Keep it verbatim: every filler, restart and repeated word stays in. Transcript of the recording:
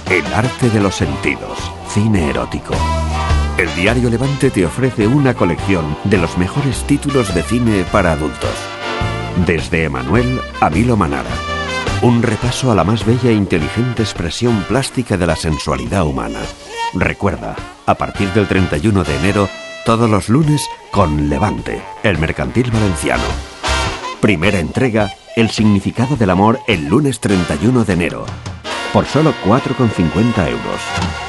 El arte de los sentidos. Cine erótico. El diario Levante te ofrece una colección de los mejores títulos de cine para adultos. Desde Emanuel a Milo Manara. Un repaso a la más bella e inteligente expresión plástica de la sensualidad humana. Recuerda, a partir del treinta y uno de enero, todos los lunes con Levante, el mercantil valenciano. Primera entrega, El significado del amor, el lunes treinta y uno de enero. Por solo cuatro con cincuenta euros.